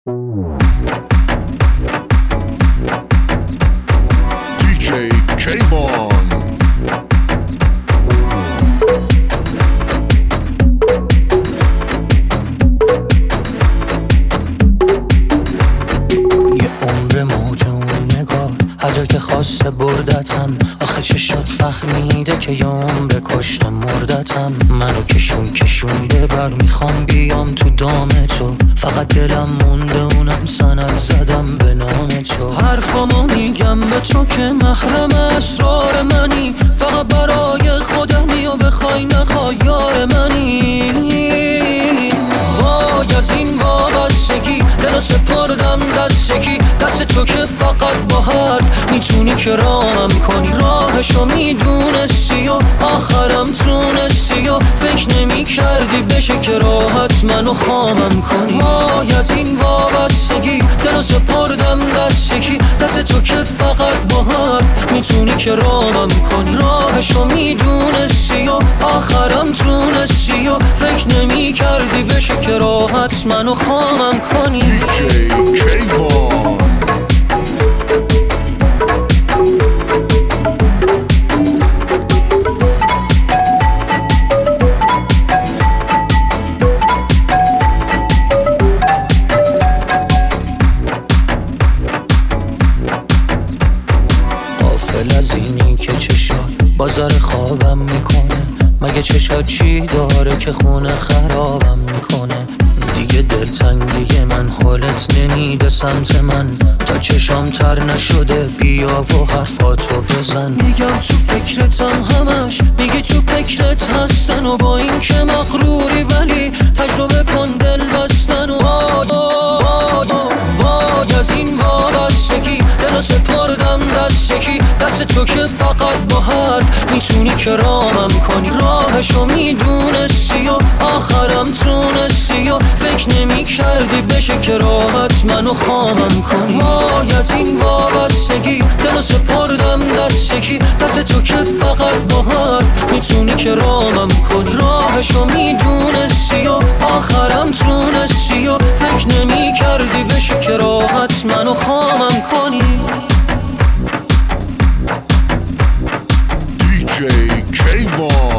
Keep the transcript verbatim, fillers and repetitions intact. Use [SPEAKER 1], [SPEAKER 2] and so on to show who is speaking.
[SPEAKER 1] دیجی کیوان.
[SPEAKER 2] یه عمر موجون نگار هر جا که خواسته بردتم، آخه چه شد فهمیده که یه عمر کشته مردتم. منو کشون کشونده بر میخوام بیام تو دام تو، فقط دلم مونده اونم سند زدم به نام تو. حرفامو میگم به تو که محرم اسرار منی، فقط برای خودمی و بخوای نخوای یار منی. وای از این وابستگی دلو سپردم دست یکی، دست تو که فقط با حرف میتونی که رامم کنی. راهشو میدونستی و آخرم تونستی و فکر نمی کردی بشه که راحت منو خامم کنی. وای از این وابستگی دلو سپردم دست یکی، دست تو که فقط با حرف میتونی که رامم کنی. راهشو میدونستی و آخرم تونستی و فکر نمی کردی بشه که راحت منو خامم کنی.
[SPEAKER 1] دیجی کیوان.
[SPEAKER 2] غافل از اینی که چشات بازار خوابم میکنه، مگه چشات چی داره که خونه خرابم میکنه. دیگه دلتنگی من حالت نمیده سمت من، تا چشام تر نشده بیا و حرفاتو بزن. میگم تو فکرتم همش، میگی تو فکرت هستن و با این که مغروری ولی تجربه کن دل بستن. و وای وای وای از این وابستگی دلو سپردم دست یکی، دست تو که فقط با حرف میتونی که رامم کنی. راهشو میدونستی و آخرم تونستی و فکر نمی کردی بشه که راحت منو خامم کنی. وای از این وابستگی دلو سپردم دست یکی، دست تو که فقط با حرف میتونی که رامم کنی. راهشو میدونستی و آخرم تونستی و فکر نمی کردی بشه که راحت منو خامم کنی.
[SPEAKER 1] دیجی کیوان.